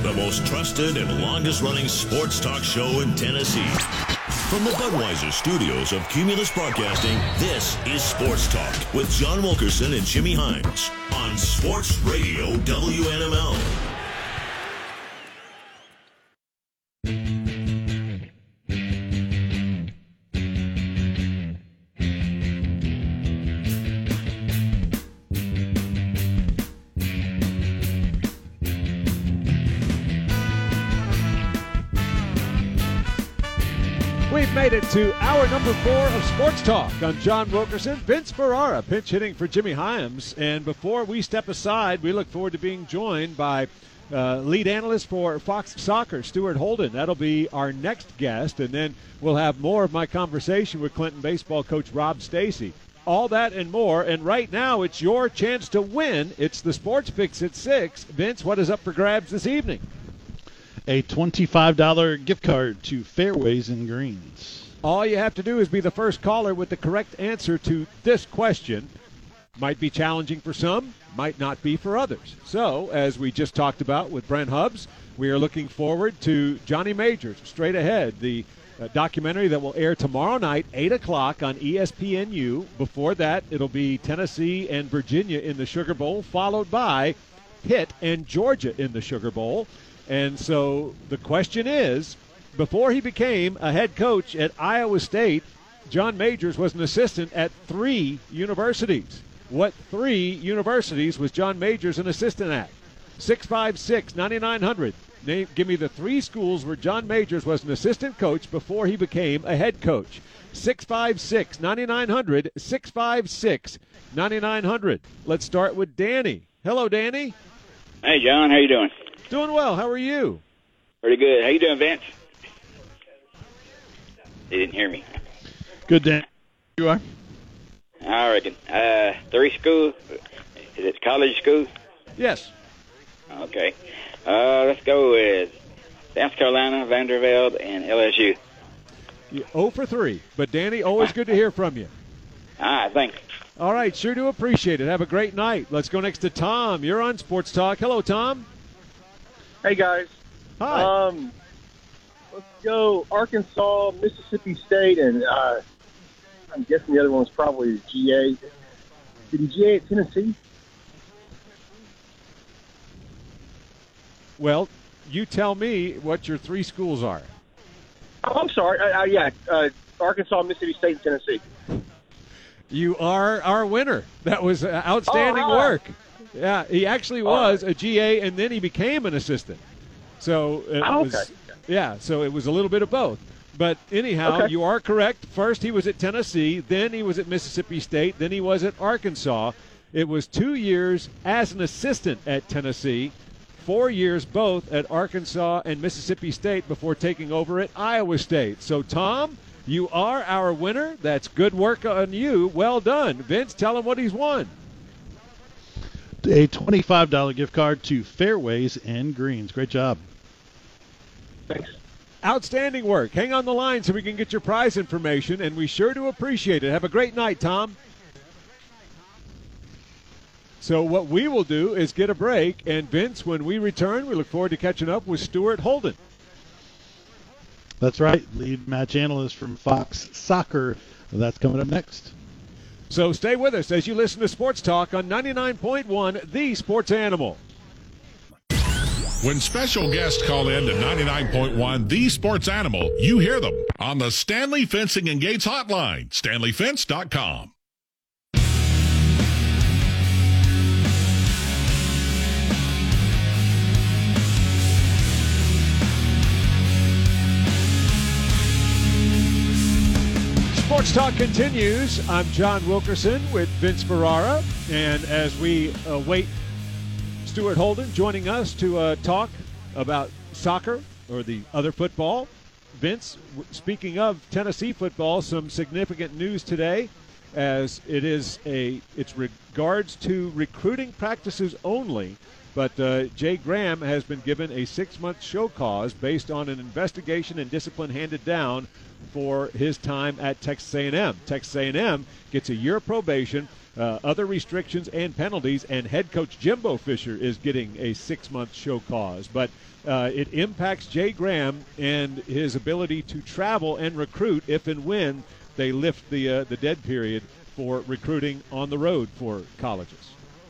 the most trusted and longest-running sports talk show in Tennessee. From the Budweiser studios of Cumulus Broadcasting, this is Sports Talk with John Wilkerson and Jimmy Himes on Sports Radio WNML. We've made it to hour number 4 of Sports Talk. I'm John Wilkerson, Vince Ferrara, pinch hitting for Jimmy Himes. And before we step aside, we look forward to being joined by lead analyst for Fox Soccer, Stuart Holden. That'll be our next guest. And then we'll have more of my conversation with Clinton baseball coach Rob Stacy. All that and more. And right now, it's your chance to win. It's the Sports Picks at 6. Vince, what is up for grabs this evening? A $25 gift card to Fairways and Greens. All you have to do is be the first caller with the correct answer to this question. Might be challenging for some, might not be for others. So, as we just talked about with Brent Hubbs, we are looking forward to Johnny Majors, Straight Ahead, the documentary that will air tomorrow night, 8 o'clock on ESPNU. Before that, it'll be Tennessee and Virginia in the Sugar Bowl, followed by Pitt and Georgia in the Sugar Bowl. And so the question is, before he became a head coach at Iowa State, John Majors was an assistant at 3 universities. What 3 universities was John Majors an assistant at? 656-9900. Give me the 3 schools where John Majors was an assistant coach before he became a head coach. 656-9900, 656-9900. Let's start with Danny. Hello, Danny. Hey, John. How you doing? Doing well. How are you? Pretty good. How you doing, Vince? You didn't hear me. Good, Dan. You are? I reckon. 3 schools. Is it college school? Yes. Okay. Let's go with South Carolina, Vanderbilt, and LSU. You're 0 for 3. But, Danny, always good to hear from you. All right, thanks. All right, sure do appreciate it. Have a great night. Let's go next to Tom. You're on Sports Talk. Hello, Tom. Hey, guys. Hi. Let's go Arkansas, Mississippi State, and I'm guessing the other one was probably GA. Did he GA at Tennessee? Well, you tell me what your 3 schools are. Oh, I'm sorry. Arkansas, Mississippi State, and Tennessee. You are our winner. That was outstanding work. Yeah, he actually was a GA, and then he became an assistant. So it was, yeah, so it was a little bit of both. But anyhow, you are correct. First he was at Tennessee, then he was at Mississippi State, then he was at Arkansas. It was 2 years as an assistant at Tennessee, 4 years both at Arkansas and Mississippi State before taking over at Iowa State. So, Tom, you are our winner. That's good work on you. Well done. Vince, tell him what he's won. A $25 gift card to Fairways and Greens. Great job. Thanks. Outstanding work. Hang on the line so we can get your prize information, and we sure do appreciate it. Have a great night, Tom. So what we will do is get a break, and Vince, when we return, we look forward to catching up with Stuart Holden. That's right. Lead match analyst from Fox Soccer. That's coming up next. So stay with us as you listen to Sports Talk on 99.1, The Sports Animal. When special guests call in to 99.1 The Sports Animal, you hear them on the Stanley Fencing and Gates hotline, stanleyfence.com. Sports Talk continues. I'm John Wilkerson with Vince Ferrara, and as we await Stuart Holden joining us to talk about soccer or the other football. Vince, speaking of Tennessee football, some significant news today as it's regards to recruiting practices only, but Jay Graham has been given a 6-month show cause based on an investigation and discipline handed down for his time at Texas A&M. Texas A&M gets a year probation other restrictions and penalties, and head coach Jimbo Fisher is getting a 6-month show cause. But it impacts Jay Graham and his ability to travel and recruit if and when they lift the dead period for recruiting on the road for colleges.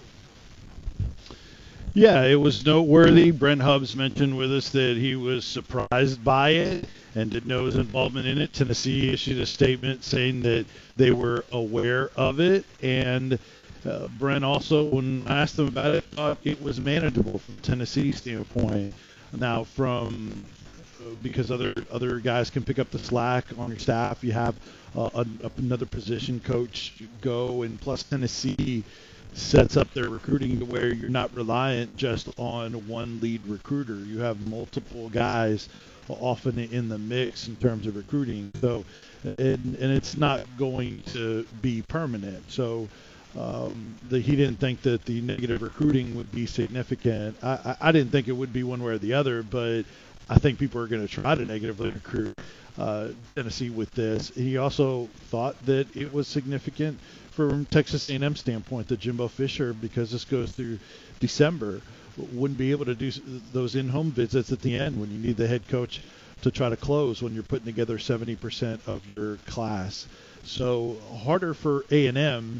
Yeah, it was noteworthy. Brent Hubbs mentioned with us that he was surprised by it and didn't know his involvement in it. Tennessee issued a statement saying that they were aware of it, and Brent also, when I asked him about it, thought it was manageable from Tennessee's standpoint. Now, because other guys can pick up the slack on your staff, you have another position coach go, and plus Tennessee sets up their recruiting to where you're not reliant just on one lead recruiter. You have multiple guys often in the mix in terms of recruiting. So, and it's not going to be permanent. So he didn't think that the negative recruiting would be significant. I didn't think it would be one way or the other, but I think people are going to try to negatively recruit Tennessee with this. He also thought that it was significant from Texas A&M standpoint that Jimbo Fisher, because this goes through December, wouldn't be able to do those in-home visits at the end when you need the head coach to try to close when you're putting together 70% of your class. So harder for A&M,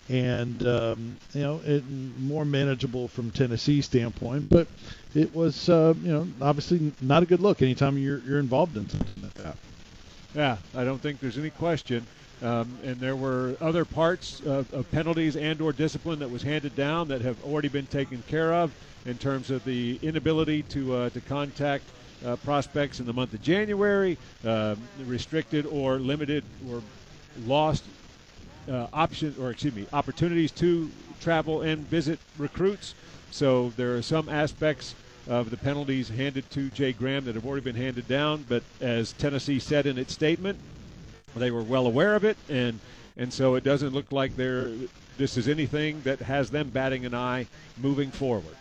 and more manageable from Tennessee's standpoint. But it was obviously not a good look anytime you're involved in something like that. Yeah, I don't think there's any question. And there were other parts of penalties and or discipline that was handed down that have already been taken care of in terms of the inability to contact prospects in the month of January, restricted or limited or lost opportunities to travel and visit recruits. So there are some aspects of the penalties handed to Jay Graham that have already been handed down, but as Tennessee said in its statement, they were well aware of it, and so it doesn't look like this is anything that has them batting an eye moving forward.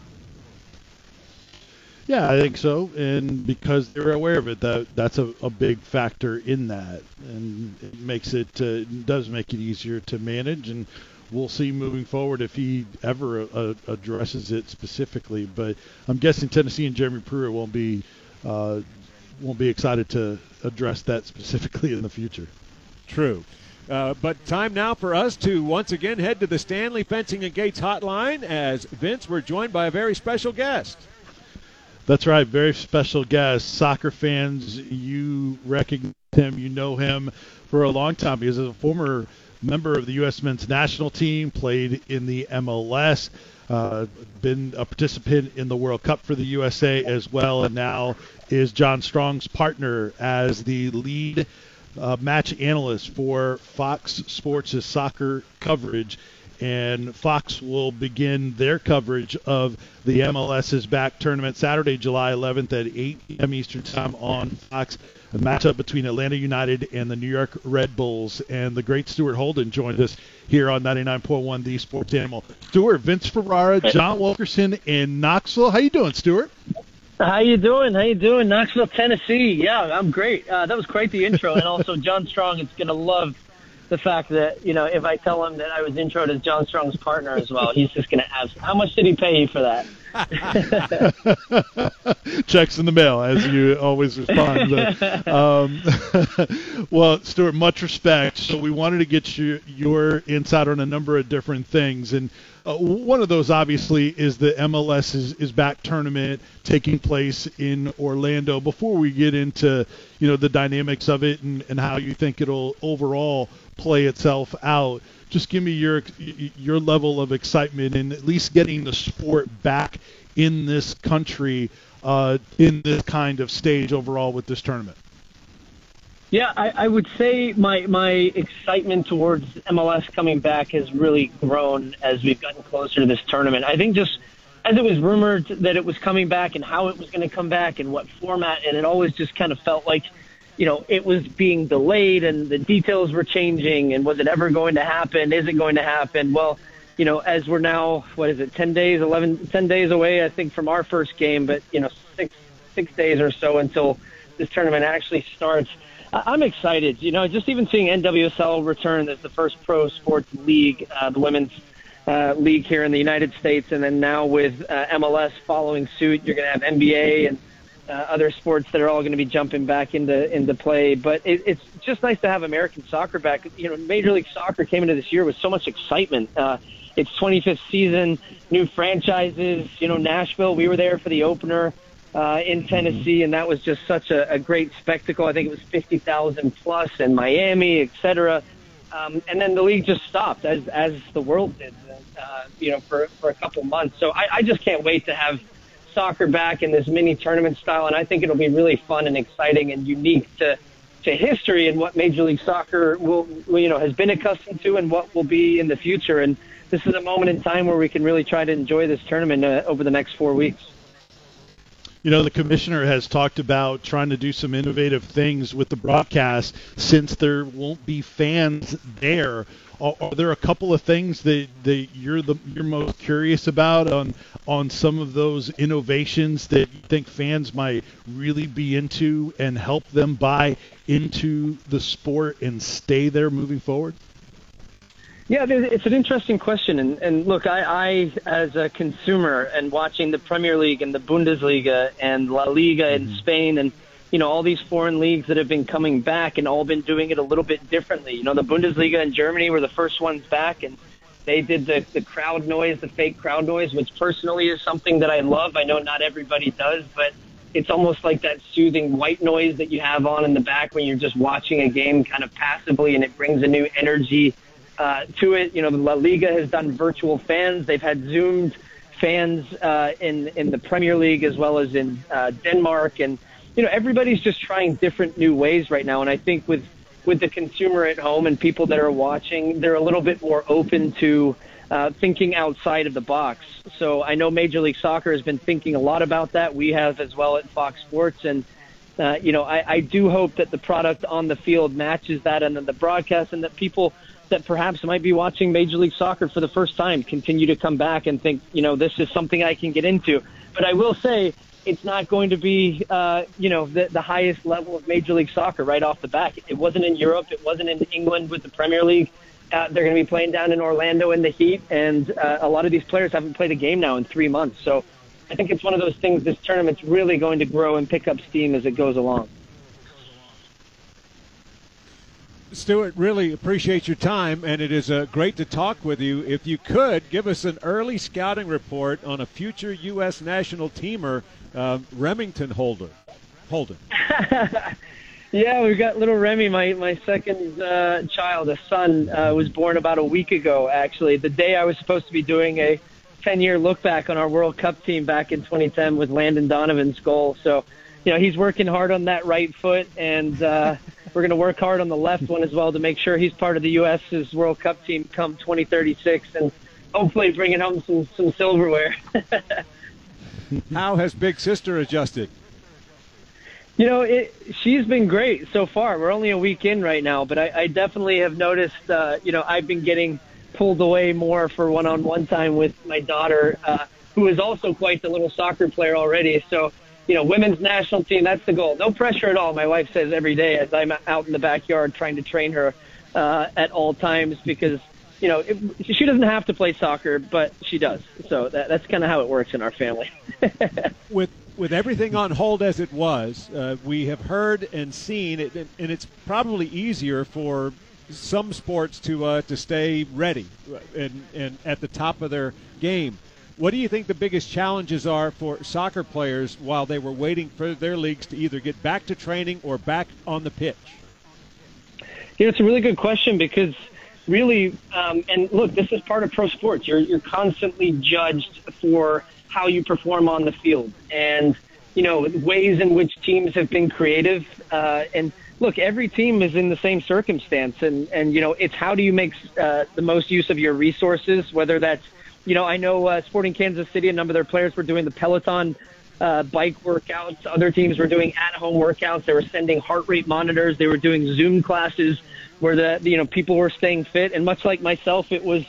Yeah, I think so, and because they're aware of it, that's a big factor in that, and it makes it does make it easier to manage, and we'll see moving forward if he ever addresses it specifically. But I'm guessing Tennessee and Jeremy Pruitt won't be excited to address that specifically in the future. True. But time now for us to once again head to the Stanley Fencing and Gates hotline as Vince, we're joined by a very special guest. That's right, very special guest. Soccer fans, you recognize him, you know him for a long time. He is a former member of the U.S. men's national team, played in the MLS, been a participant in the World Cup for the USA as well, and now is John Strong's partner as the lead match analyst for Fox Sports' soccer coverage. And Fox will begin their coverage of the MLS's back tournament Saturday, July 11th at 8 p.m. Eastern Time on Fox. A matchup between Atlanta United and the New York Red Bulls. And the great Stuart Holden joined us here on 99.1 The Sports Animal. Stuart, Vince Ferrara, John Wilkerson in Knoxville. How you doing, Stuart? How you doing? Knoxville, Tennessee. Yeah, I'm great. That was quite the intro. And also, John Strong is going to love the fact that, if I tell him that I was introed as John Strong's partner as well, he's just going to ask, how much did he pay you for that? Checks in the mail, as you always respond. Well, Stuart, much respect. So we wanted to get your insight on a number of different things. And one of those, obviously, is the MLS is back tournament taking place in Orlando. Before we get into, the dynamics of it and how you think it'll overall play itself out, just give me your level of excitement in at least getting the sport back in this country in this kind of stage overall with this tournament. Yeah, I would say my excitement towards MLS coming back has really grown as we've gotten closer to this tournament. I think just as it was rumored that it was coming back and how it was going to come back and what format, and it always just kind of felt like, it was being delayed and the details were changing, and was it ever going to happen? Is it going to happen? Well, as we're now, 10 days away, I think, from our first game, but, six days or so until this tournament actually starts. I'm excited. Just even seeing NWSL return as the first pro sports league, the women's league here in the United States, and then now with MLS following suit, you're going to have NBA and other sports that are all going to be jumping back into play. But it's just nice to have American soccer back. Major League Soccer came into this year with so much excitement. It's 25th season, new franchises. Nashville, we were there for the opener in Tennessee, and that was just such a great spectacle. I think it was 50,000 plus in Miami, et cetera. And then the league just stopped as the world did, for a couple months. So I just can't wait to have soccer back in this mini tournament style, and I think it'll be really fun and exciting and unique to history and what Major League Soccer has been accustomed to and what will be in the future. And this is a moment in time where we can really try to enjoy this tournament over the next 4 weeks. The commissioner has talked about trying to do some innovative things with the broadcast since there won't be fans there. Are there a couple of things that you're most curious about on some of those innovations that you think fans might really be into and help them buy into the sport and stay there moving forward? Yeah, it's an interesting question. And look, I as a consumer and watching the Premier League and the Bundesliga and La Liga in Spain and, all these foreign leagues that have been coming back and all been doing it a little bit differently. The Bundesliga in Germany were the first ones back, and they did the crowd noise, the fake crowd noise, which personally is something that I love. I know not everybody does, but it's almost like that soothing white noise that you have on in the back when you're just watching a game kind of passively, and it brings a new energy to it. The La Liga has done virtual fans. They've had Zoomed fans in the Premier League as well as in Denmark. And, everybody's just trying different new ways right now. And I think with the consumer at home and people that are watching, they're a little bit more open to thinking outside of the box. So I know Major League Soccer has been thinking a lot about that. We have as well at Fox Sports. And, I do hope that the product on the field matches that, and then the broadcast, and that people that perhaps might be watching Major League Soccer for the first time continue to come back and think, this is something I can get into. But I will say it's not going to be, the highest level of Major League Soccer right off the bat. It wasn't in Europe. It wasn't in England with the Premier League. They're going to be playing down in Orlando in the heat, and a lot of these players haven't played a game now in 3 months. So I think it's one of those things, this tournament's really going to grow and pick up steam as it goes along. Stuart, really appreciate your time, and it is great to talk with you. If you could, give us an early scouting report on a future U.S. national teamer, Remington Holden. Yeah, we've got little Remy, my second child, a son, was born about a week ago, actually. The day I was supposed to be doing a 10-year look back on our World Cup team back in 2010 with Landon Donovan's goal. So, he's working hard on that right foot, and we're going to work hard on the left one as well to make sure he's part of the U.S.'s World Cup team come 2036 and hopefully bringing home some silverware. How has Big Sister adjusted? She's been great so far. We're only a week in right now, but I definitely have noticed, I've been getting pulled away more for one-on-one time with my daughter, who is also quite the little soccer player already. So, women's national team, that's the goal. No pressure at all, my wife says every day as I'm out in the backyard trying to train her at all times because, she doesn't have to play soccer, but she does. So that's kind of how it works in our family. With everything on hold as it was, we have heard and seen it, and it's probably easier for some sports to stay ready and at the top of their game. What do you think the biggest challenges are for soccer players while they were waiting for their leagues to either get back to training or back on the pitch? It's a really good question because really, and look, this is part of pro sports. You're constantly judged for how you perform on the field and, ways in which teams have been creative. And look, every team is in the same circumstance. And it's how do you make the most use of your resources, whether that's, I know Sporting Kansas City, a number of their players were doing the Peloton bike workouts. Other teams were doing at-home workouts. They were sending heart rate monitors. They were doing Zoom classes where people were staying fit. And much like myself, it was,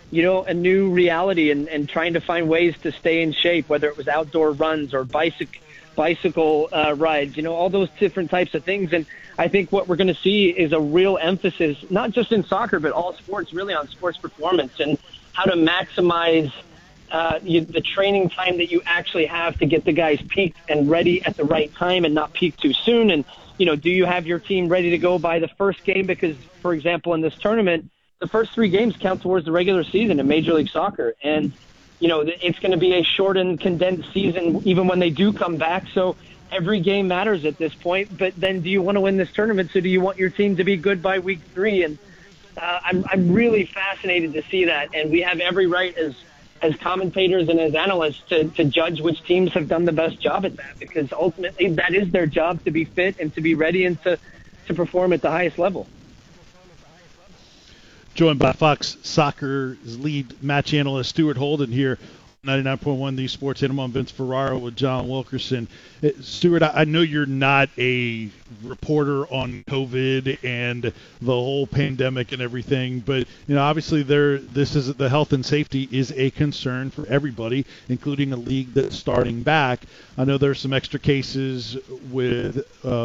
a new reality and trying to find ways to stay in shape, whether it was outdoor runs or bicycle rides, all those different types of things. And I think what we're going to see is a real emphasis, not just in soccer, but all sports, really on sports performance and how to maximize the training time that you actually have to get the guys peaked and ready at the right time and not peak too soon. And, do you have your team ready to go by the first game? Because, for example, in this tournament, the first 3 games count towards the regular season in Major League Soccer. And, it's going to be a shortened, condensed season even when they do come back. So every game matters at this point. But then do you want to win this tournament? So do you want your team to be good by week 3? And I'm really fascinated to see that. And we have every right as commentators and as analysts to judge which teams have done the best job at that, because ultimately that is their job, to be fit and to be ready and to perform at the highest level. Joined by Fox Soccer's lead match analyst Stuart Holden here, 99.1 The Sports Animal. I'm Vince Ferraro with John Wilkerson. Stuart, I know you're not a reporter on COVID and the whole pandemic and everything, but obviously the health and safety is a concern for everybody, including a league that's starting back. I know there's some extra cases with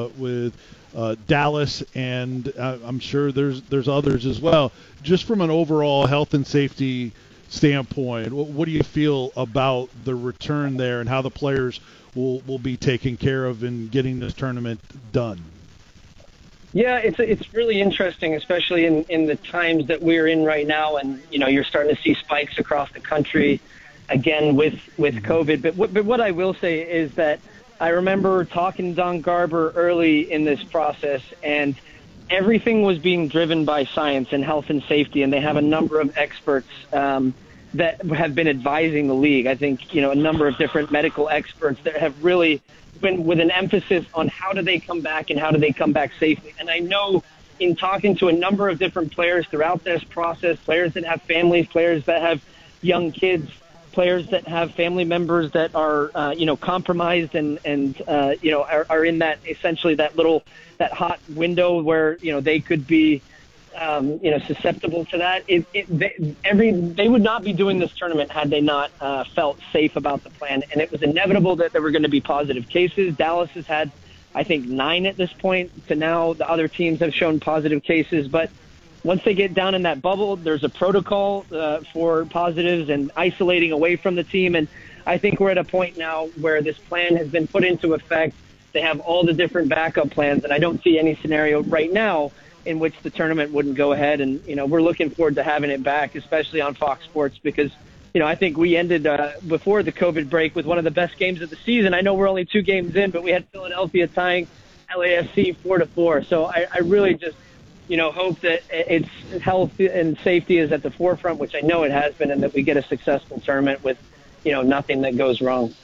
Dallas, and I'm sure there's others as well. Just from an overall health and safety standpoint, what do you feel about the return there and how the players will be taken care of in getting this tournament done? Yeah, it's really interesting, especially in the times that we're in right now, and you're starting to see spikes across the country again with COVID. But what I will say is that I remember talking to Don Garber early in this process, and everything was being driven by science and health and safety, and they have a number of experts that have been advising the league. I think, a number of different medical experts that have really been with an emphasis on how do they come back and how do they come back safely. And I know in talking to a number of different players throughout this process, players that have families, players that have young kids, players that have family members that are, compromised and are in that, essentially that that hot window where, they could be, susceptible to that. They would not be doing this tournament had they not felt safe about the plan. And it was inevitable that there were going to be positive cases. Dallas has had, I think, 9 at this point. To now, the other teams have shown positive cases. But once they get down in that bubble, there's a protocol for positives and isolating away from the team. And I think we're at a point now where this plan has been put into effect. They have all the different backup plans, and I don't see any scenario right now in which the tournament wouldn't go ahead. And, we're looking forward to having it back, especially on Fox Sports, because, I think we ended before the COVID break with one of the best games of the season. I know we're only 2 games in, but we had Philadelphia tying LAFC 4-4. So I really just, hope that it's health and safety is at the forefront, which I know it has been, and that we get a successful tournament with, nothing that goes wrong.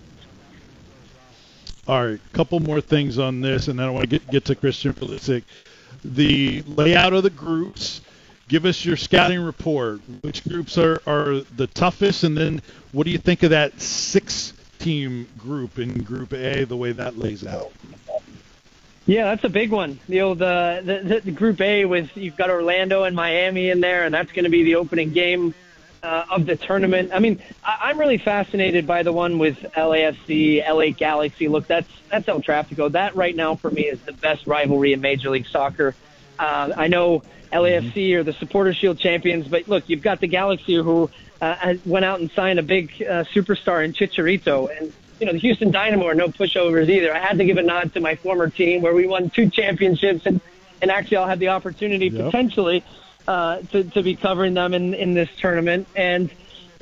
All right, a couple more things on this, and then I want to get to Christian Pulisic. The layout of the groups. Give us your scouting report. Which groups are the toughest, and then what do you think of that 6-team group in Group A, the way that lays out? Yeah, that's a big one. The Group A with, you've got Orlando and Miami in there, and that's going to be the opening game of the tournament. I mean, I'm really fascinated by the one with LAFC, LA Galaxy. Look, that's El Tráfico. That right now for me is the best rivalry in Major League Soccer. I know LAFC are the Supporter Shield champions, but look, you've got the Galaxy who went out and signed a big superstar in Chicharito. And, the Houston Dynamo are no pushovers either. I had to give a nod to my former team where we won 2 championships, and actually I'll have the opportunity potentially to be covering them in this tournament. And,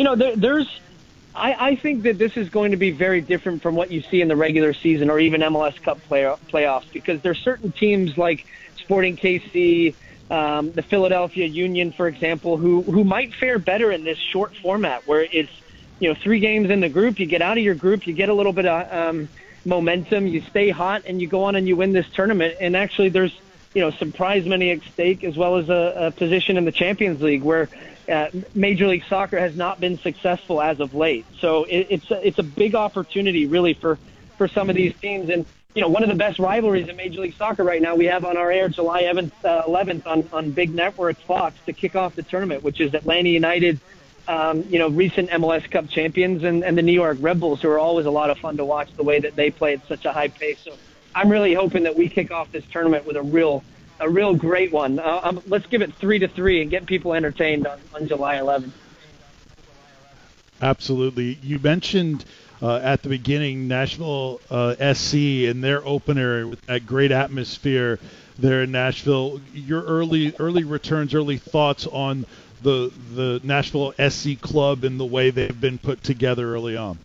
I think that this is going to be very different from what you see in the regular season or even MLS Cup playoffs, because there's certain teams like Sporting KC, the Philadelphia Union, for example, who might fare better in this short format where it's, 3 games in the group, you get out of your group, you get a little bit of momentum, you stay hot, and you go on and you win this tournament. And actually there's, some prize money at stake, as well as a position in the Champions League where Major League Soccer has not been successful as of late. So it's a big opportunity really for some of these teams. And, one of the best rivalries in Major League Soccer right now we have on our air July 11th on big network Fox to kick off the tournament, which is Atlanta United recent MLS Cup champions and the New York Red Bulls, who are always a lot of fun to watch the way that they play at such a high pace. So I'm really hoping that we kick off this tournament with a real great one. Let's give it 3-3 and get people entertained on July 11th. Absolutely. You mentioned at the beginning Nashville SC and their opener with that great atmosphere there in Nashville. Your early returns, early thoughts on the Nashville SC club and the way they've been put together early on.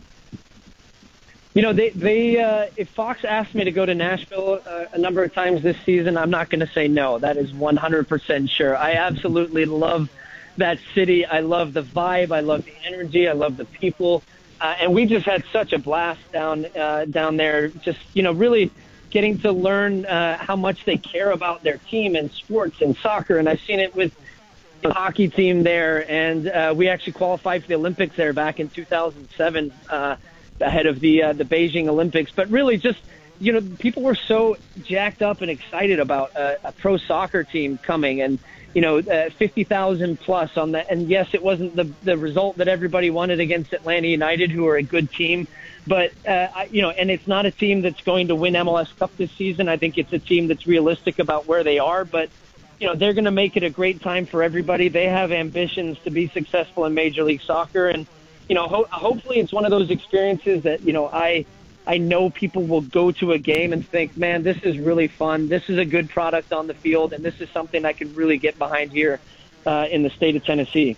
If Fox asked me to go to Nashville a number of times this season, I'm not going to say no. That is 100% sure. I absolutely love that city. I love the vibe. I love the energy. I love the people. And we just had such a blast down there, just, really getting to learn how much they care about their team and sports and soccer. And I've seen it with the hockey team there. And we actually qualified for the Olympics there back in 2007, ahead of the Beijing Olympics. But really just, people were so jacked up and excited about a pro soccer team coming and, 50,000 plus on that. And yes, it wasn't the result that everybody wanted against Atlanta United, who are a good team. But, and it's not a team that's going to win MLS Cup this season. I think it's a team that's realistic about where they are. But, they're going to make it a great time for everybody. They have ambitions to be successful in Major League Soccer. And, hopefully it's one of those experiences that, I know people will go to a game and think, man, this is really fun. This is a good product on the field, and this is something I can really get behind here in the state of Tennessee.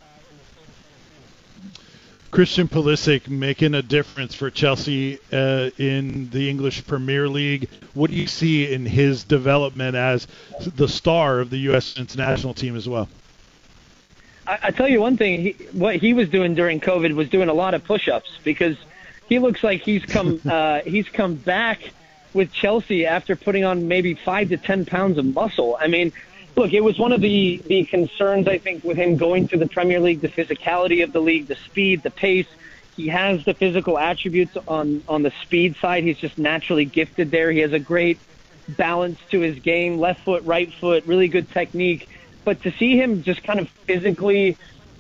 Christian Pulisic making a difference for Chelsea in the English Premier League. What do you see in his development as the star of the U.S. men's national team as well? I tell you one thing, what he was doing during COVID was doing a lot of push-ups, because he looks like he's come back with Chelsea after putting on maybe 5 to 10 pounds of muscle. I mean, look, it was one of the concerns, I think, with him going to the Premier League, the physicality of the league, the speed, the pace. He has the physical attributes on the speed side. He's just naturally gifted there. He has a great balance to his game, left foot, right foot, really good technique. But to see him just kind of physically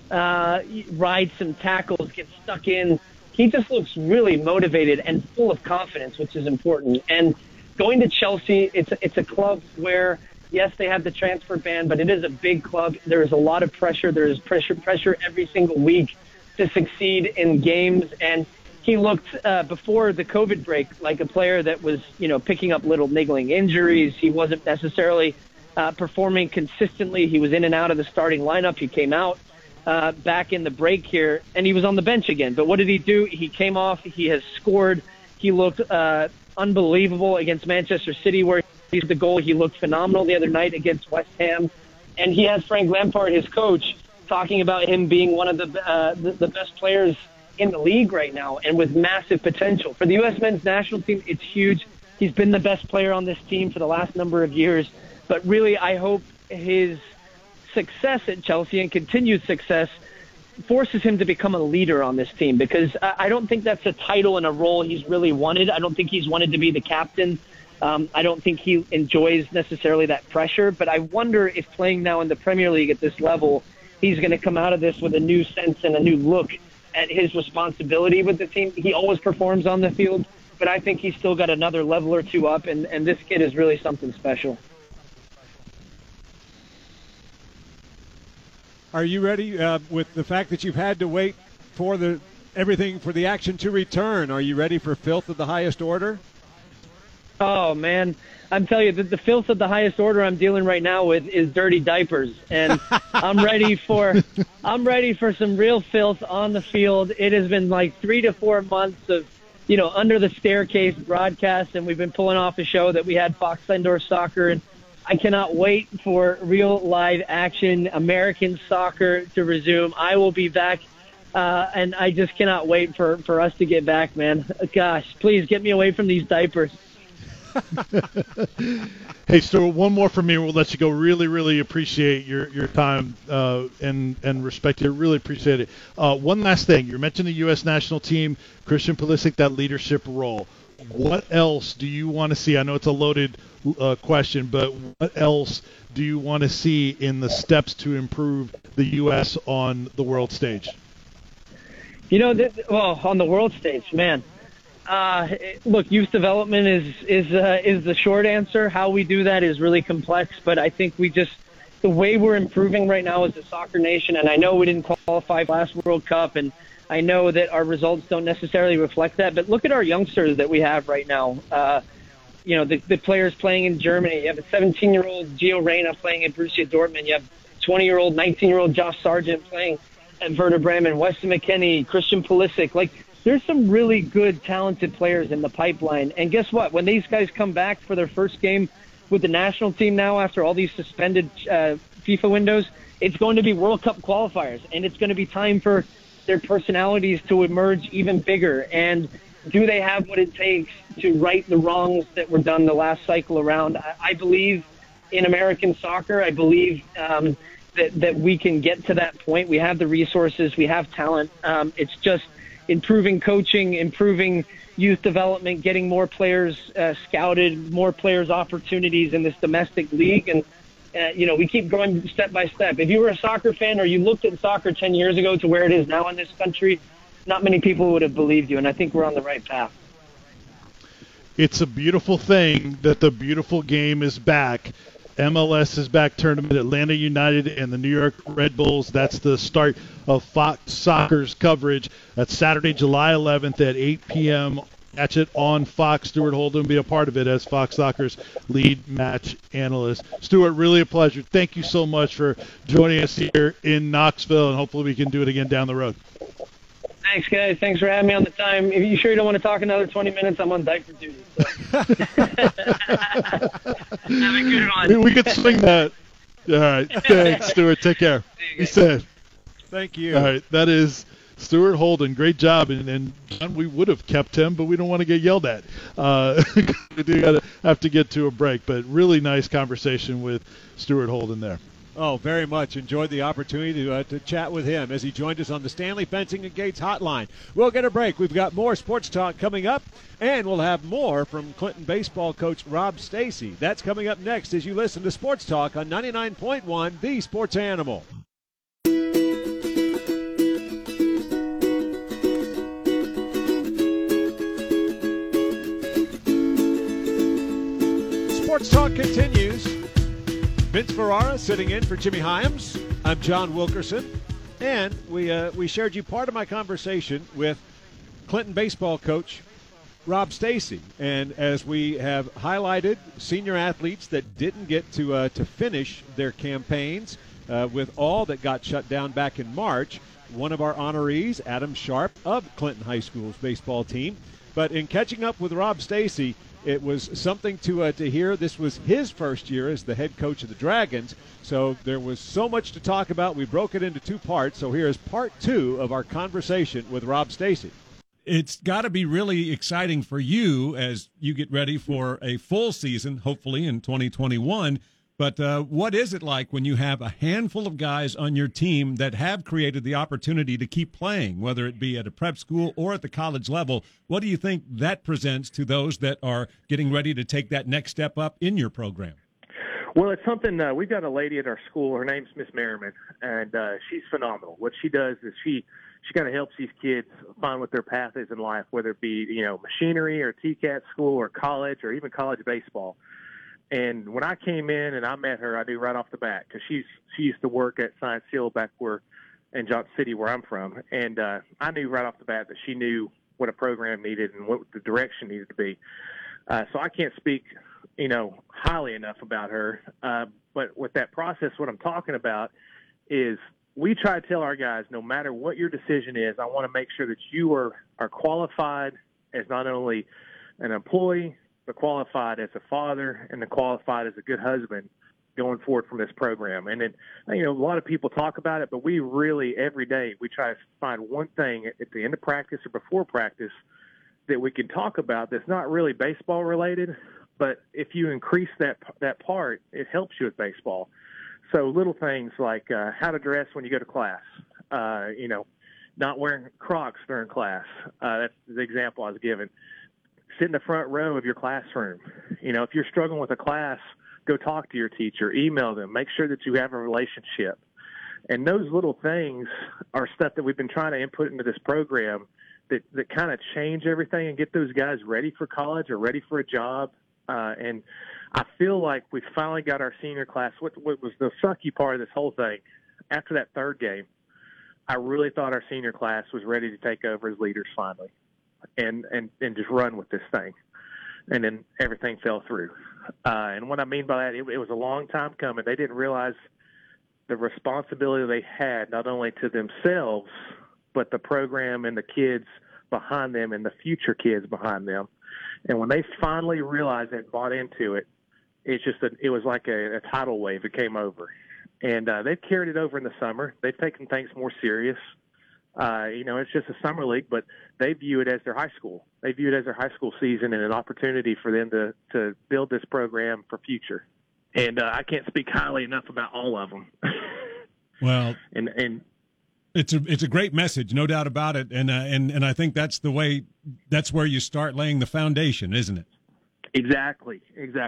ride some tackles, get stuck in, he just looks really motivated and full of confidence, which is important. And going to Chelsea, it's a club where, yes, they have the transfer ban, but it is a big club. There is a lot of pressure. There is pressure every single week to succeed in games. And he looked before the COVID break like a player that was, picking up little niggling injuries. He wasn't necessarily performing consistently. He was in and out of the starting lineup. He came out back in the break here, and he was on the bench again. But what did he do? He came off. He has scored. He looked unbelievable against Manchester City, where he's the goal. He looked phenomenal the other night against West Ham. And he has Frank Lampard, his coach, talking about him being one of the best players in the league right now and with massive potential. For the U.S. men's national team, it's huge. He's been the best player on this team for the last number of years. But really, I hope his success at Chelsea and continued success forces him to become a leader on this team, because I don't think that's a title and a role he's really wanted. I don't think he's wanted to be the captain. I don't think he enjoys necessarily that pressure, but I wonder if playing now in the Premier League at this level, he's going to come out of this with a new sense and a new look at his responsibility with the team. He always performs on the field, but I think he's still got another level or two up, and this kid is really something special. Are you ready with the fact that you've had to wait for everything for the action to return? Are you ready for filth of the highest order? Oh, man. I'm telling you, the filth of the highest order I'm dealing right now with is dirty diapers. And I'm ready for some real filth on the field. It has been like 3 to 4 months of, under the staircase broadcast, and we've been pulling off a show that we had, Fox Indoor Soccer, and I cannot wait for real live action American soccer to resume. I will be back, and I just cannot wait for us to get back, man. Gosh, please get me away from these diapers. Hey, Stuart, one more from me. We'll let you go. Really, really appreciate your time and respect it. Really appreciate it. One last thing. You mentioned the U.S. national team, Christian Pulisic, that leadership role. What else do you want to see? I know it's a loaded question, but what else do you want to see in the steps to improve the U.S. on the world stage? Well, on the world stage, man. Look, youth development is the short answer. How we do that is really complex, but I think the way we're improving right now as a soccer nation, and I know we didn't qualify for last World Cup, and I know that our results don't necessarily reflect that, but look at our youngsters that we have right now. The players playing in Germany. You have a 17-year-old Gio Reyna playing at Borussia Dortmund. You have 20-year-old, 19-year-old Josh Sargent playing at Werder Bremen. Weston McKennie, Christian Pulisic. There's some really good, talented players in the pipeline. And guess what? When these guys come back for their first game with the national team now after all these suspended FIFA windows, it's going to be World Cup qualifiers, and it's going to be time for their personalities to emerge even bigger. And do they have what it takes to right the wrongs that were done the last cycle around? I believe in American soccer. I believe that we can get to that point. We have the resources. We have talent. It's just improving coaching, improving youth development, getting more players scouted, more players opportunities in this domestic league. And, we keep going step by step. If you were a soccer fan or you looked at soccer 10 years ago to where it is now in this country, not many people would have believed you. And I think we're on the right path. It's a beautiful thing that the beautiful game is back. MLS is back tournament, Atlanta United and the New York Red Bulls. That's the start of Fox Soccer's coverage. That's Saturday, July 11th at 8 p.m. Catch it on Fox. Stuart Holden will be a part of it as Fox Soccer's lead match analyst. Stuart, really a pleasure. Thank you so much for joining us here in Knoxville, and hopefully we can do it again down the road. Thanks, guys. Thanks for having me on the time. If you sure you don't want to talk another 20 minutes, I'm on diaper duty. So. Have a good one. We could swing that. All right. Thanks, Stuart. Take care. Be safe. Thank you. All right. That is Stuart Holden. Great job. And John, we would have kept him, but we don't want to get yelled at. We do have to get to a break. But really nice conversation with Stuart Holden there. Oh, very much. Enjoyed the opportunity to chat with him as he joined us on the Stanley Fencing and Gates Hotline. We'll get a break. We've got more sports talk coming up, and we'll have more from Clinton baseball coach Rob Stacy. That's coming up next as you listen to Sports Talk on 99.1, The Sports Animal. Sports Talk continues. Vince Ferrara sitting in for Jimmy Hyams. I'm John Wilkerson, and we shared you part of my conversation with Clinton baseball coach Rob Stacy. And as we have highlighted senior athletes that didn't get to finish their campaigns with all that got shut down back in March, one of our honorees, Adam Sharp of Clinton High School's baseball team. But in catching up with Rob Stacy, it was something to hear. This was his first year as the head coach of the Dragons, so there was so much to talk about. We broke it into two parts, so here's part two of our conversation with Rob Stacy. It's got to be really exciting for you as you get ready for a full season, hopefully in 2021. But what is it like when you have a handful of guys on your team that have created the opportunity to keep playing, whether it be at a prep school or at the college level? What do you think that presents to those that are getting ready to take that next step up in your program? Well, it's something we've got a lady at our school. Her name's Miss Merriman, and she's phenomenal. What she does is she kind of helps these kids find what their path is in life, whether it be machinery or TCAT school or college or even college baseball. And when I came in and I met her, I knew right off the bat because she used to work at Science Hill back in Johnson City, where I'm from, and I knew right off the bat that she knew what a program needed and what the direction needed to be. So I can't speak, highly enough about her. But with that process, what I'm talking about is we try to tell our guys, no matter what your decision is, I want to make sure that you are qualified as not only an employee, but qualified as a father and qualified as a good husband going forward from this program. And then, a lot of people talk about it, but we really, every day, we try to find one thing at the end of practice or before practice that we can talk about that's not really baseball related, but if you increase that part, it helps you with baseball. So little things like how to dress when you go to class, not wearing Crocs during class. That's the example I was given. Sit in the front row of your classroom. If you're struggling with a class, go talk to your teacher, email them, make sure that you have a relationship. And those little things are stuff that we've been trying to input into this program that kind of change everything and get those guys ready for college or ready for a job. And I feel like we finally got our senior class. What was the sucky part of this whole thing? After that third game, I really thought our senior class was ready to take over as leaders finally and just run with this thing. And then everything fell through. And what I mean by that, it was a long time coming. They didn't realize the responsibility they had not only to themselves, but the program and the kids behind them and the future kids behind them. And when they finally realized and bought into it, it was like a tidal wave that came over. And they've carried it over in the summer. They've taken things more serious. It's just a summer league, but they view it as their high school. They view it as their high school season and an opportunity for them to build this program for future. And I can't speak highly enough about all of them. Well, and it's a great message, no doubt about it. And I think that's where you start laying the foundation, isn't it? Exactly.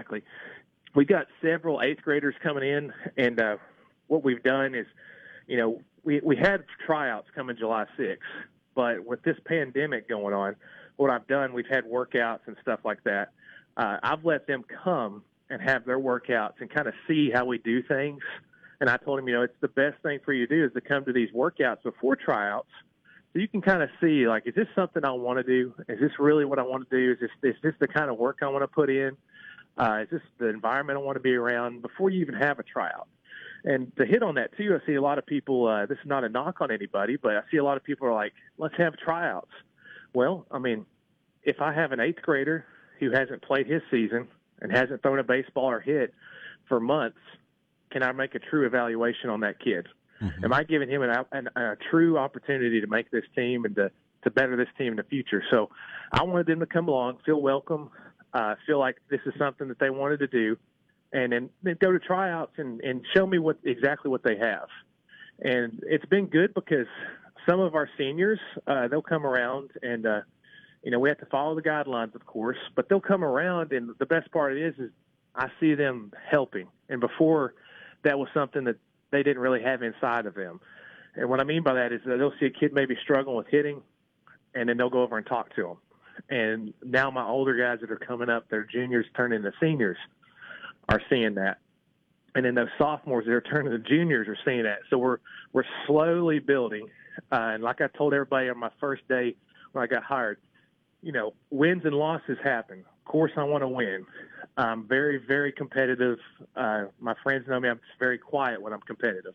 We got several eighth graders coming in, and what we've done is, we had tryouts coming July 6th, but with this pandemic going on, what I've done, we've had workouts and stuff like that. I've let them come and have their workouts and kind of see how we do things. And I told them, it's the best thing for you to do is to come to these workouts before tryouts so you can kind of see, like, is this something I want to do? Is this really what I want to do? Is this the kind of work I want to put in? Is this the environment I want to be around before you even have a tryout? And to hit on that, too, I see a lot of people, this is not a knock on anybody, but I see a lot of people are like, let's have tryouts. Well, I mean, if I have an eighth grader who hasn't played his season and hasn't thrown a baseball or hit for months, can I make a true evaluation on that kid? Mm-hmm. Am I giving him a true opportunity to make this team and to better this team in the future? So I wanted them to come along, feel welcome, feel like this is something that they wanted to do, and then go to tryouts and show me exactly what they have. And it's been good because some of our seniors, they'll come around and, we have to follow the guidelines, of course, but they'll come around, and the best part is I see them helping. And before, that was something that they didn't really have inside of them. And what I mean by that is that they'll see a kid maybe struggling with hitting, and then they'll go over and talk to them. And now my older guys that are coming up, they're juniors turning to seniors, are seeing that. And then those sophomores that are turning to juniors are seeing that. So we're slowly building. And like I told everybody on my first day when I got hired, wins and losses happen. Of course I want to win. I'm very, very competitive. My friends know me. I'm just very quiet when I'm competitive.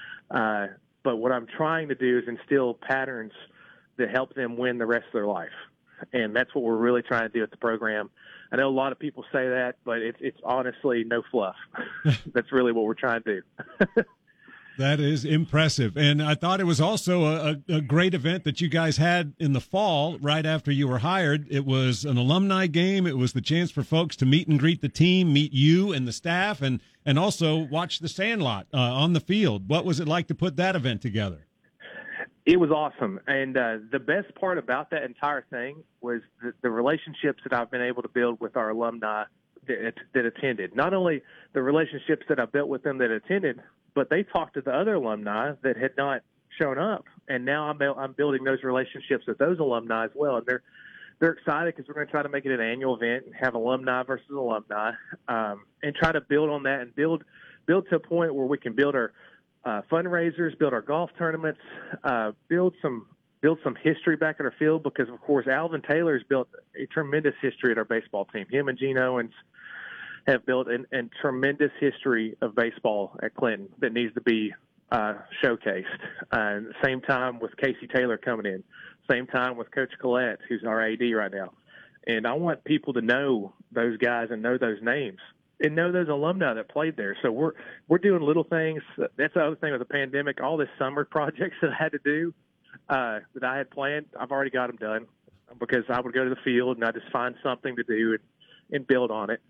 But what I'm trying to do is instill patterns that help them win the rest of their life. And that's what we're really trying to do at the program. I know a lot of people say that, but it's honestly no fluff. That's really what we're trying to do. That is impressive. And I thought it was also a great event that you guys had in the fall right after you were hired. It was an alumni game. It was the chance for folks to meet and greet the team, meet you and the staff, and also watch the Sandlot on the field. What was it like to put that event together? It was awesome. And the best part about that entire thing was the relationships that I've been able to build with our alumni that attended. Not only the relationships that I built with them that attended, but they talked to the other alumni that had not shown up. And now I'm building those relationships with those alumni as well. And they're excited because we're going to try to make it an annual event and have alumni versus alumni, and try to build on that and build to a point where we can build our fundraisers, build our golf tournaments, build some history back at our field, because of course Alvin Taylor's built a tremendous history at our baseball team. Him and Gene Owens have built a tremendous history of baseball at Clinton that needs to be showcased. Same time with Casey Taylor coming in. Same time with Coach Collette, who's our AD right now. And I want people to know those guys and know those names and know those alumni that played there. So we're doing little things. That's the other thing with the pandemic. All the summer projects that I had to do that I had planned, I've already got them done, because I would go to the field and I just find something to do and build on it.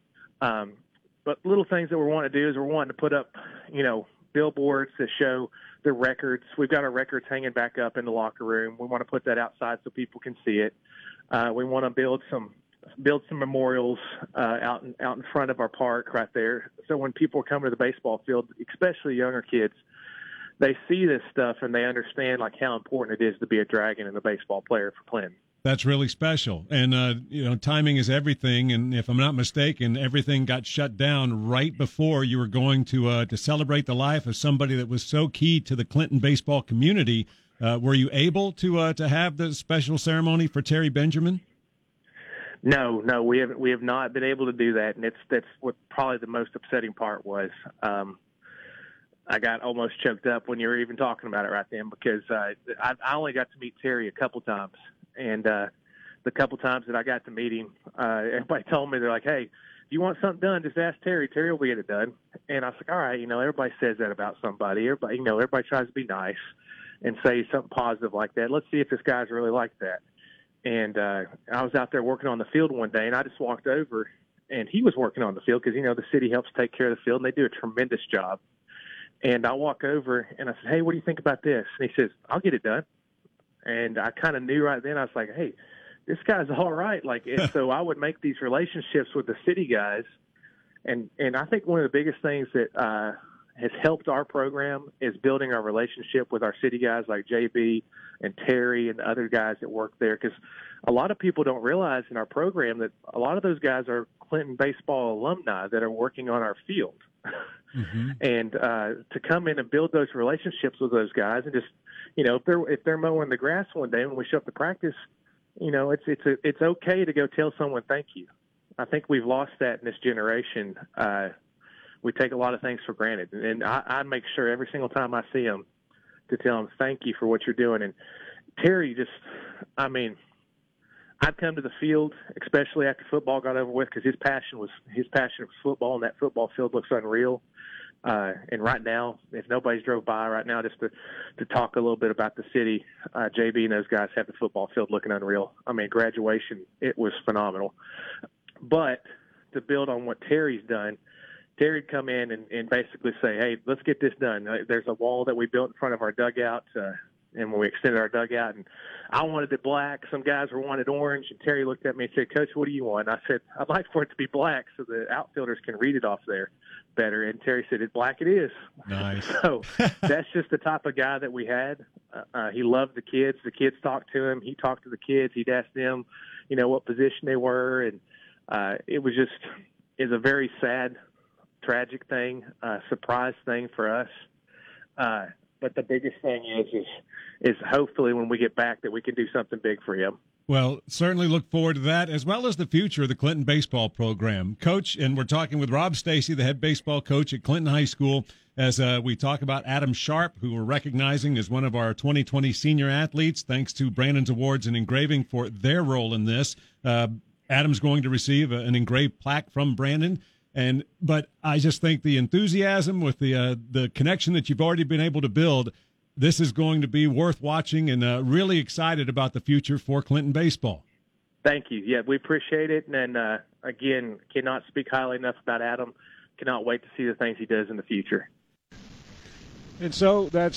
But little things that we're wanting to do is we're wanting to put up, billboards that show the records. We've got our records hanging back up in the locker room. We want to put that outside so people can see it. We want to build some memorials out in front of our park right there. So when people are coming to the baseball field, especially younger kids, they see this stuff and they understand like how important it is to be a Dragon and a baseball player for Clinton. That's really special. And, timing is everything. And if I'm not mistaken, everything got shut down right before you were going to celebrate the life of somebody that was so key to the Clinton baseball community. Were you able to have the special ceremony for Terry Benjamin? No, we have not been able to do that. And that's what probably the most upsetting part was. I got almost choked up when you were even talking about it right then, because I only got to meet Terry a couple times. And the couple times that I got to meet him, everybody told me, they're like, hey, if you want something done, just ask Terry. Terry will get it done. And I was like, all right, everybody says that about somebody. Everybody tries to be nice and say something positive like that. Let's see if this guy's really like that. And I was out there working on the field one day, and I just walked over, and he was working on the field because, the city helps take care of the field, and they do a tremendous job. And I walk over, and I said, hey, what do you think about this? And he says, I'll get it done. And I kind of knew right then, I was like, hey, this guy's all right. And so I would make these relationships with the city guys. And I think one of the biggest things that has helped our program is building our relationship with our city guys like JB and Terry and the other guys that work there. Because a lot of people don't realize in our program that a lot of those guys are Clinton baseball alumni that are working on our field. Mm-hmm. And to come in and build those relationships with those guys and just, if they're mowing the grass one day when we show up to practice, it's okay to go tell someone thank you. I think we've lost that in this generation. We take a lot of things for granted, and I make sure every single time I see them to tell them thank you for what you're doing. And Terry I'd come to the field, especially after football got over with, because his passion was football, and that football field looks unreal. And right now, if nobody's drove by right now, just to talk a little bit about the city, JB and those guys have the football field looking unreal. Graduation, it was phenomenal. But to build on what Terry's done, Terry'd come in and basically say, hey, let's get this done. There's a wall that we built in front of our dugout, and when we extended our dugout, and I wanted it black. Some guys wanted orange, and Terry looked at me and said, Coach, what do you want? And I said, I'd like for it to be black so the outfielders can read it off there better. And Terry said, it's black it is. Nice. So that's just the type of guy that we had. He loved the kids. The kids talked to him. He talked to the kids. He'd ask them, what position they were. And it was a very sad, tragic thing, surprise thing for us. But the biggest thing is hopefully when we get back that we can do something big for him. Well, certainly look forward to that, as well as the future of the Clinton baseball program. Coach, and we're talking with Rob Stacy, the head baseball coach at Clinton High School, as we talk about Adam Sharp, who we're recognizing as one of our 2020 senior athletes, thanks to Brandon's Awards and Engraving for their role in this. Adam's going to receive an engraved plaque from Brandon. But I just think the enthusiasm with the connection that you've already been able to build, this is going to be worth watching, and really excited about the future for Clinton baseball. Thank you. Yeah, we appreciate it. And again, cannot speak highly enough about Adam. Cannot wait to see the things he does in the future. And so that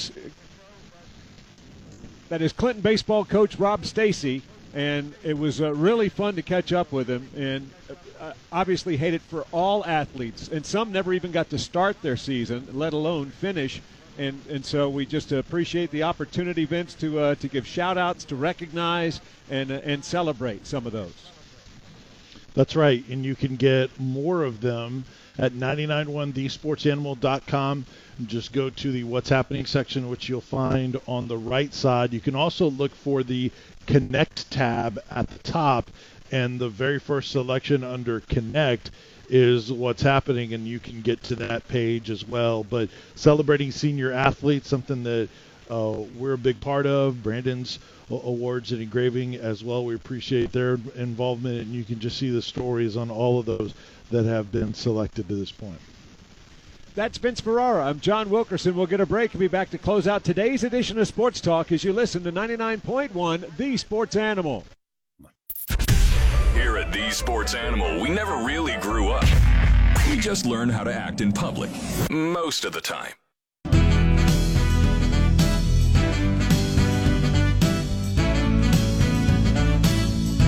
is Clinton baseball coach Rob Stacy, and it was really fun to catch up with him. And obviously hate it for all athletes, and some never even got to start their season, let alone finish. And so we just appreciate the opportunity, Vince, to give shout-outs, to recognize and celebrate some of those. That's right, and you can get more of them at 991thesportsanimal.com. Just go to the What's Happening section, which you'll find on the right side. You can also look for the Connect tab at the top, and the very first selection under Connect is What's Happening, and you can get to that page as well. But celebrating senior athletes, something that we're a big part of. Brandon's Awards and Engraving as well. We appreciate their involvement, and you can just see the stories on all of those that have been selected to this point. That's Vince Ferrara. I'm John Wilkerson. We'll get a break and be back to close out today's edition of Sports Talk as you listen to 99.1 The Sports Animal. Here at The Sports Animal, we never really grew up. We just learned how to act in public, most of the time.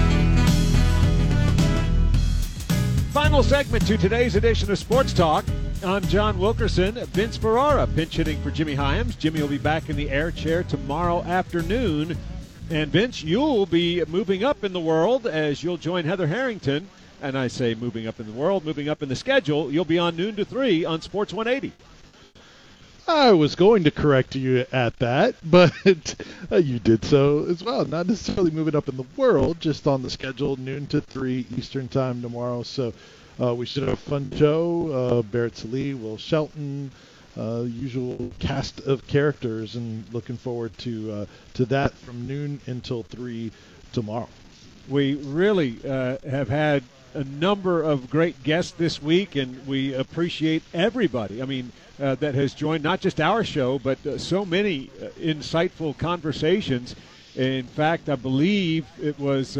Final segment to today's edition of Sports Talk. I'm John Wilkerson. Vince Ferrara pinch hitting for Jimmy Hyams. Jimmy will be back in the air chair tomorrow afternoon. And Vince, you'll be moving up in the world as you'll join Heather Harrington. And I say moving up in the world, moving up in the schedule. You'll be on noon to 3 on Sports 180. I was going to correct you at that, but you did so as well. Not necessarily moving up in the world, just on the schedule, noon to 3 Eastern time tomorrow. So we should have a fun show. Barrett Salee, Will Shelton, usual cast of characters, and looking forward to that from noon until 3 tomorrow. We really have had a number of great guests this week, and we appreciate everybody. I mean, that has joined not just our show, but so many insightful conversations. In fact, I believe it was,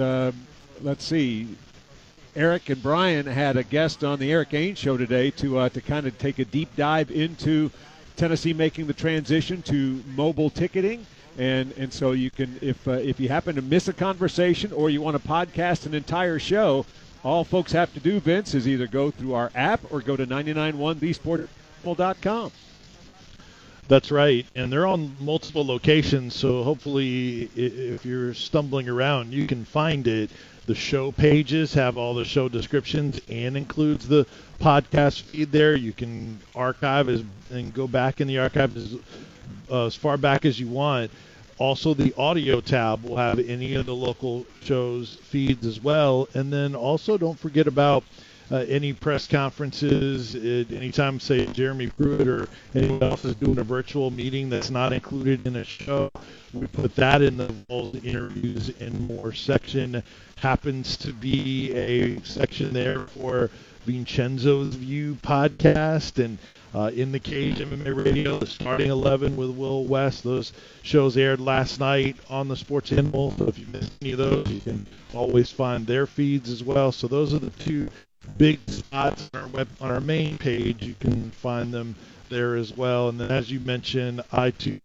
Eric and Brian had a guest on the Eric Ains show today to kind of take a deep dive into Tennessee making the transition to mobile ticketing. And so you can, if you happen to miss a conversation or you want to podcast an entire show, all folks have to do, Vince, is either go through our app or go to 991thesportanimal.com. That's right, and they're on multiple locations, so hopefully if you're stumbling around, you can find it. The show pages have all the show descriptions and includes the podcast feed there. You can archive and go back in the archive as far back as you want. Also, the audio tab will have any of the local shows feeds as well. And then also don't forget about any press conferences. Anytime, say, Jeremy Pruitt or anyone else is doing a virtual meeting that's not included in a show, we put that in the interviews and more section. Happens to be a section there for Vincenzo's View podcast and In the Cage MMA Radio, the Starting 11 with Will West. Those shows aired last night on the Sports Animal. So if you missed any of those, you can always find their feeds as well. So those are the two big spots on our main page. You can find them there as well. And then, as you mentioned, iTunes.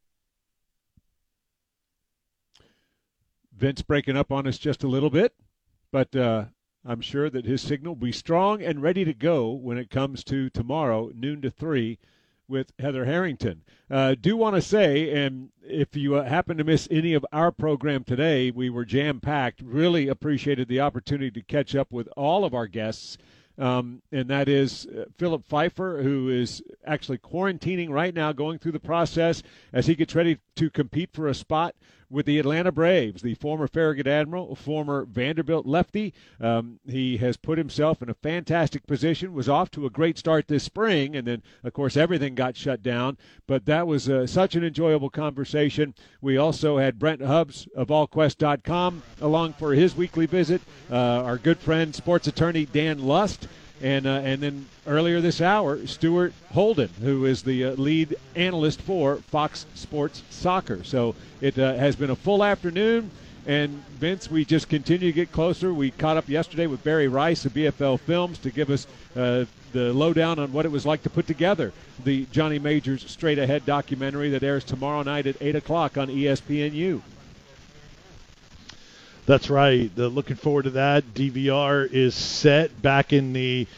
Vince breaking up on us just a little bit, but I'm sure that his signal will be strong and ready to go when it comes to tomorrow, noon to 3, with Heather Harrington. Do want to say, and if you happen to miss any of our program today, we were jam-packed. Really appreciated the opportunity to catch up with all of our guests, and that is Philip Pfeiffer, who is actually quarantining right now, going through the process as he gets ready to compete for a spot with the Atlanta Braves, the former Farragut Admiral, former Vanderbilt lefty. He has put himself in a fantastic position, was off to a great start this spring, and then, of course, everything got shut down. But that was such an enjoyable conversation. We also had Brent Hubbs of AllQuest.com along for his weekly visit, our good friend, sports attorney Dan Lust, and then earlier this hour, Stuart Holden, who is the lead analyst for Fox Sports Soccer. So it has been a full afternoon, and Vince, we just continue to get closer. We caught up yesterday with Barry Rice of BFL Films to give us the lowdown on what it was like to put together the Johnny Majors Straight Ahead documentary that airs tomorrow night at 8 o'clock on ESPNU. That's right. Looking forward to that. DVR is set back in the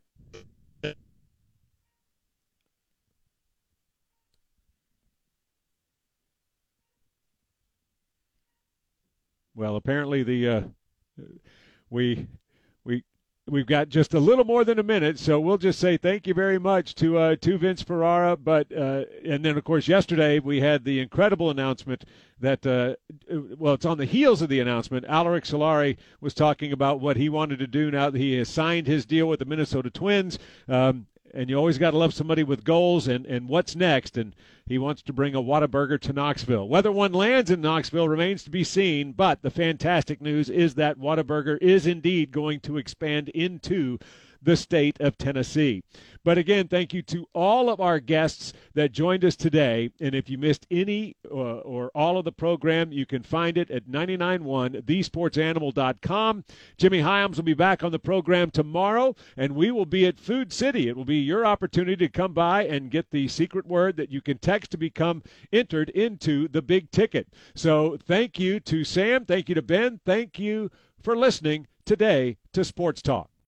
Well, apparently we've got just a little more than a minute, so we'll just say thank you very much to Vince Ferrara. But and then, of course, yesterday we had the incredible announcement that it's on the heels of the announcement. Alaric Solari was talking about what he wanted to do now that he has signed his deal with the Minnesota Twins. And you always got to love somebody with goals and what's next. And he wants to bring a Whataburger to Knoxville. Whether one lands in Knoxville remains to be seen, but the fantastic news is that Whataburger is indeed going to expand into the state of Tennessee. But again, thank you to all of our guests that joined us today. And if you missed any or all of the program, you can find it at 991thesportsanimal.com. Jimmy Hyams will be back on the program tomorrow, and we will be at Food City. It will be your opportunity to come by and get the secret word that you can text to become entered into the big ticket. So thank you to Sam. Thank you to Ben. Thank you for listening today to Sports Talk.